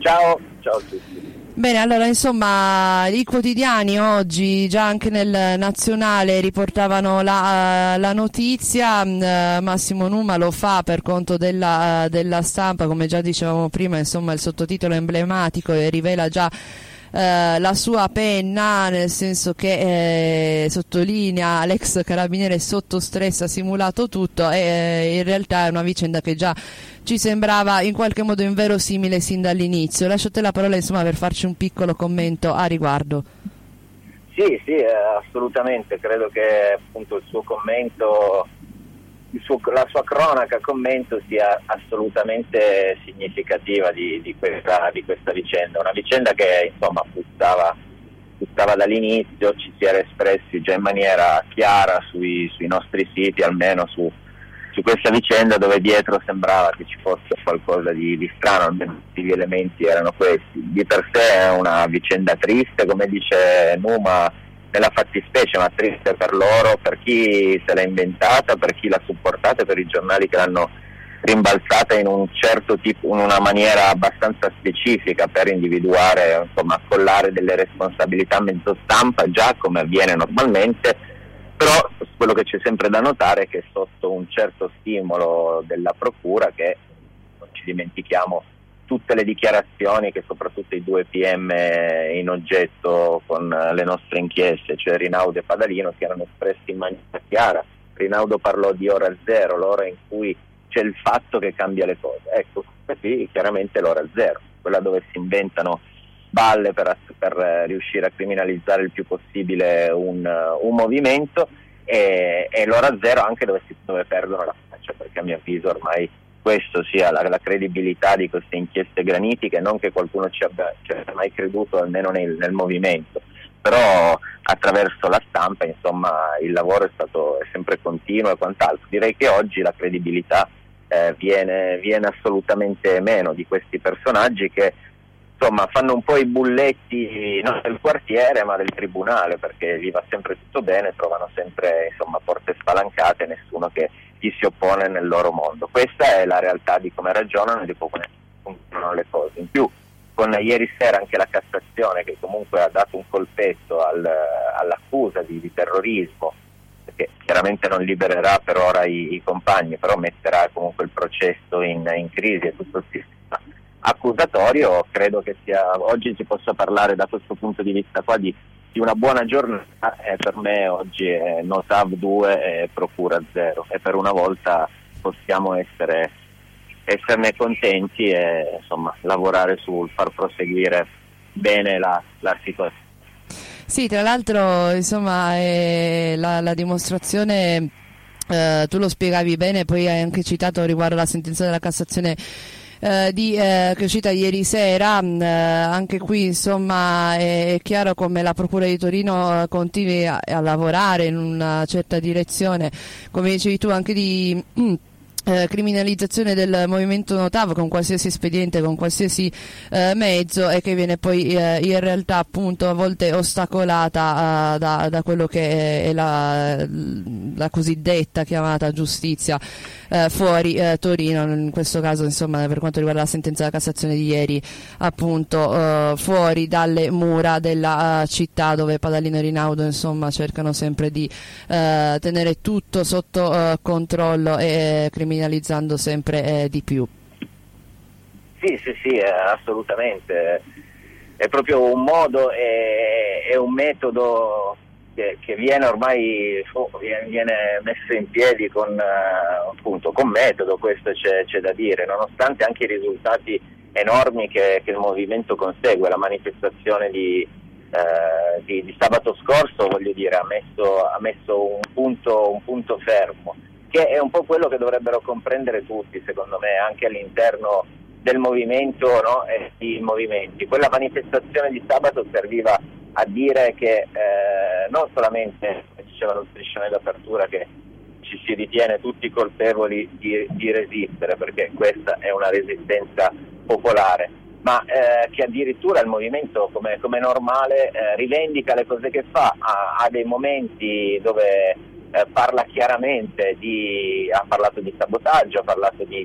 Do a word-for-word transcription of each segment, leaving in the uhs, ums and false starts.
Ciao, ciao a tutti. Bene, allora insomma i quotidiani oggi già anche nel nazionale riportavano la, la notizia, eh, Massimo Numa lo fa per conto della, della Stampa, come già dicevamo prima, insomma il sottotitolo emblematico e rivela già eh, la sua penna, nel senso che eh, sottolinea l'ex carabiniere sotto stress, ha simulato tutto e eh, in realtà è una vicenda che già ci sembrava in qualche modo inverosimile sin dall'inizio. Lascio a te la parola insomma per farci un piccolo commento a riguardo. Sì, sì, eh, assolutamente, credo che appunto il suo commento, il suo, la sua cronaca commento sia assolutamente significativa di, di, questa, di questa vicenda, una vicenda che insomma puzzava, puzzava dall'inizio, ci si era espressi già in maniera chiara sui, sui nostri siti, almeno su su questa vicenda, dove dietro sembrava che ci fosse qualcosa di, di strano, almeno gli elementi erano questi. Di per sé è una vicenda triste, come dice Numa nella fattispecie, ma triste per loro, per chi se l'ha inventata, per chi l'ha supportata, per i giornali che l'hanno rimbalzata in un certo tipo, in una maniera abbastanza specifica per individuare, insomma, accollare delle responsabilità a mezzo stampa, già come avviene normalmente. Però quello che c'è sempre da notare è che sotto un certo stimolo della procura, che non ci dimentichiamo tutte le dichiarazioni che soprattutto i due P M in oggetto con le nostre inchieste, cioè Rinaudo e Padalino, si erano espressi in maniera chiara. Rinaudo parlò di ora zero, l'ora in cui c'è il fatto che cambia le cose. Ecco, qui chiaramente l'ora zero, quella dove si inventano balle per, per riuscire a criminalizzare il più possibile un, un movimento, e, e l'ora zero anche dove, si, dove perdono la faccia, perché a mio avviso ormai questo sia la, la credibilità di queste inchieste granitiche, non che qualcuno ci abbia, ci abbia mai creduto, almeno nel, nel movimento, però attraverso la stampa insomma il lavoro è stato è sempre continuo e quant'altro. Direi che oggi la credibilità eh, viene, viene assolutamente meno di questi personaggi che insomma fanno un po' i bulletti non del quartiere ma del tribunale, perché gli va sempre tutto bene, trovano sempre insomma porte spalancate, nessuno che gli si oppone nel loro mondo. Questa è la realtà di come ragionano e di come funzionano le cose. In più, con ieri sera anche la Cassazione, che comunque ha dato un colpetto al, all'accusa di, di terrorismo, che chiaramente non libererà per ora i, i compagni, però metterà comunque il processo in, in crisi e tutto il sistema accusatorio, credo che sia oggi si possa parlare da questo punto di vista qua di, di una buona giornata, e per me oggi è Notav due e Procura zero, e per una volta possiamo essere esserne contenti e insomma lavorare sul far proseguire bene la, la situazione. Sì, tra l'altro insomma è la, la dimostrazione, eh, tu lo spiegavi bene, poi hai anche citato riguardo alla sentenza della Cassazione Eh, di, eh, che è uscita ieri sera, eh, anche qui insomma è, è chiaro come la Procura di Torino eh, continui a, a lavorare in una certa direzione, come dicevi tu, anche di Eh, criminalizzazione del movimento Notav con qualsiasi espediente, con qualsiasi eh, mezzo, e che viene poi eh, in realtà appunto a volte ostacolata eh, da, da quello che è la, la cosiddetta chiamata giustizia eh, fuori eh, Torino, in questo caso insomma per quanto riguarda la sentenza della Cassazione di ieri, appunto eh, fuori dalle mura della uh, città, dove Padalino e Rinaudo insomma cercano sempre di eh, tenere tutto sotto uh, controllo e criminalizzare criminalizzando sempre eh, di più. Sì, sì, sì, assolutamente. È proprio un modo, è, è un metodo che, che viene ormai viene messo in piedi con, appunto, con metodo, questo c'è, c'è da dire, nonostante anche i risultati enormi che, che il movimento consegue. La manifestazione di, eh, di, di sabato scorso, voglio dire, ha messo, ha messo un punto, un punto fermo, che è un po' quello che dovrebbero comprendere tutti, secondo me, anche all'interno del movimento, no? E i movimenti. Quella manifestazione di sabato serviva a dire che eh, non solamente, come diceva lo striscione d'apertura, che ci si ritiene tutti colpevoli di, di resistere, perché questa è una resistenza popolare, ma eh, che addirittura il movimento, come, come normale, eh, rivendica le cose che fa, ha, ha dei momenti dove Eh, parla chiaramente di, ha parlato di sabotaggio, ha parlato di, di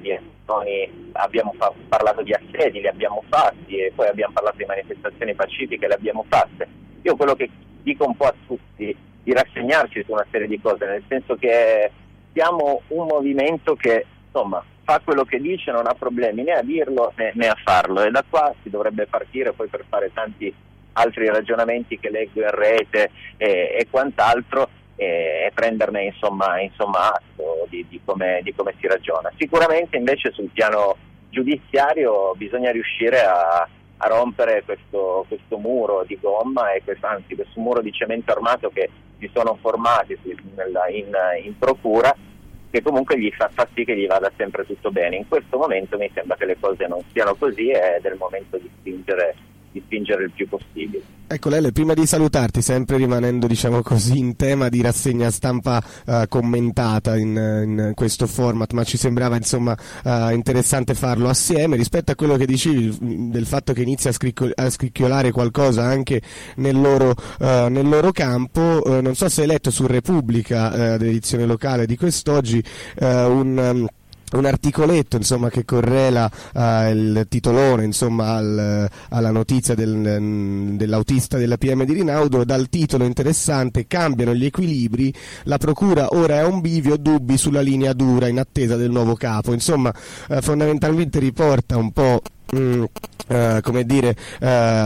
manifestazioni, abbiamo fa- parlato di assedi, li abbiamo fatti, e poi abbiamo parlato di manifestazioni pacifiche, le abbiamo fatte. Io quello che dico un po' a tutti, di rassegnarci su una serie di cose, nel senso che siamo un movimento che insomma fa quello che dice, non ha problemi né a dirlo né, né a farlo, e da qua si dovrebbe partire poi per fare tanti altri ragionamenti che leggo in rete e, e quant'altro, e, e prenderne insomma, insomma atto di, di, come, di come si ragiona. Sicuramente invece sul piano giudiziario bisogna riuscire a, a rompere questo, questo muro di gomma e questo, anzi questo muro di cemento armato che si sono formati nella, in, in procura, che comunque gli fa, fa sì che gli vada sempre tutto bene. In questo momento mi sembra che le cose non siano così, ed è il momento di spingere di spingere il più possibile. Ecco Lele, prima di salutarti, sempre rimanendo diciamo così in tema di rassegna stampa uh, commentata in, in questo format, ma ci sembrava insomma uh, interessante farlo assieme, rispetto a quello che dicevi del fatto che inizia a, scricco- a scricchiolare qualcosa anche nel loro, uh, nel loro campo. Uh, non so se hai letto su Repubblica, uh, dell'edizione locale di quest'oggi, uh, un... Um, un articoletto insomma che correla uh, il titolone insomma al, alla notizia del, dell'autista della P M di Rinaudo, dal titolo interessante: cambiano gli equilibri, la procura ora è a un bivio, dubbi sulla linea dura in attesa del nuovo capo. Insomma uh, fondamentalmente riporta un po' Mm, uh, come dire uh,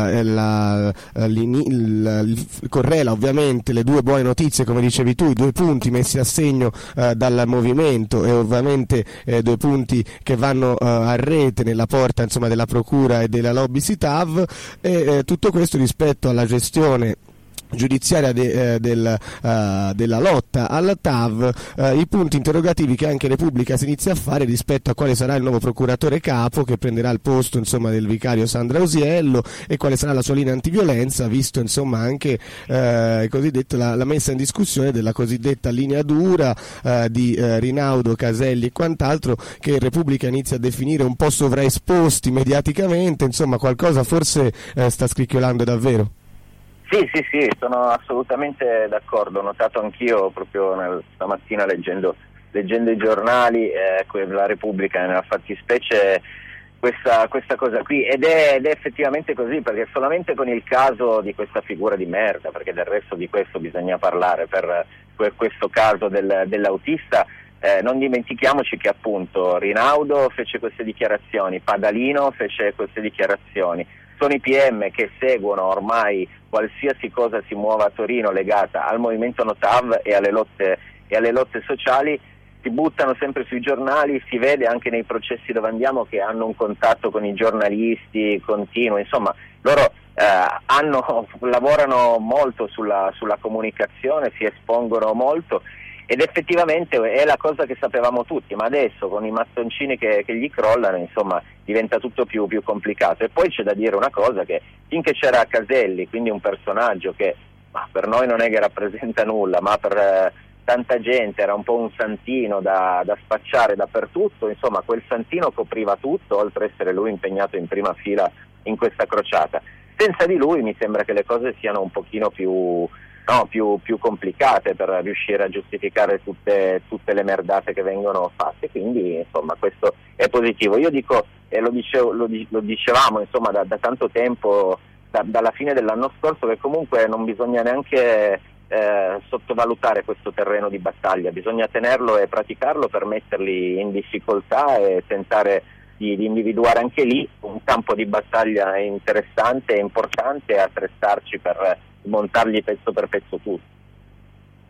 la, uh, il, il, correla ovviamente le due buone notizie, come dicevi tu, i due punti messi a segno uh, dal movimento, e ovviamente eh, due punti che vanno uh, a rete nella porta insomma della procura e della lobby Sitav, e eh, tutto questo rispetto alla gestione giudiziaria de, eh, del, uh, della lotta alla T A V, uh, i punti interrogativi che anche Repubblica si inizia a fare rispetto a quale sarà il nuovo procuratore capo che prenderà il posto insomma del vicario Sandra Ausiello, e quale sarà la sua linea antiviolenza, visto insomma anche eh, cosiddetto, la, la messa in discussione della cosiddetta linea dura eh, di eh, Rinaudo, Caselli e quant'altro, che Repubblica inizia a definire un po' sovraesposti mediaticamente. Insomma qualcosa forse eh, sta scricchiolando davvero. Sì, sì, sì, sono assolutamente d'accordo, ho notato anch'io proprio nel, stamattina leggendo, leggendo i giornali, eh, la Repubblica nella fattispecie questa, questa cosa qui, ed è, ed è effettivamente così, perché solamente con il caso di questa figura di merda, perché del resto di questo bisogna parlare, per, per questo caso del, dell'autista, eh, non dimentichiamoci che appunto Rinaudo fece queste dichiarazioni, Padalino fece queste dichiarazioni, sono i P M che seguono ormai qualsiasi cosa si muova a Torino legata al movimento Notav e alle lotte, e alle lotte sociali, si buttano sempre sui giornali, si vede anche nei processi dove andiamo che hanno un contatto con i giornalisti continuo, insomma loro eh, hanno, lavorano molto sulla, sulla comunicazione, si espongono molto, ed effettivamente è la cosa che sapevamo tutti, ma adesso con i mattoncini che, che gli crollano insomma diventa tutto più, più complicato. E poi c'è da dire una cosa, che finché c'era Caselli, quindi un personaggio che ma per noi non è che rappresenta nulla, ma per eh, tanta gente era un po' un santino da, da spacciare dappertutto, insomma quel santino copriva tutto, oltre ad essere lui impegnato in prima fila in questa crociata. Senza di lui mi sembra che le cose siano un pochino più No, più, più complicate per riuscire a giustificare tutte, tutte le merdate che vengono fatte, quindi insomma questo è positivo. Io dico, e lo, dicevo, lo, lo dicevamo insomma da, da tanto tempo, da, dalla fine dell'anno scorso, che comunque non bisogna neanche eh, sottovalutare questo terreno di battaglia, bisogna tenerlo e praticarlo per metterli in difficoltà e tentare di, di individuare anche lì un campo di battaglia interessante e importante, e attrezzarci per montargli pezzo per pezzo tutto.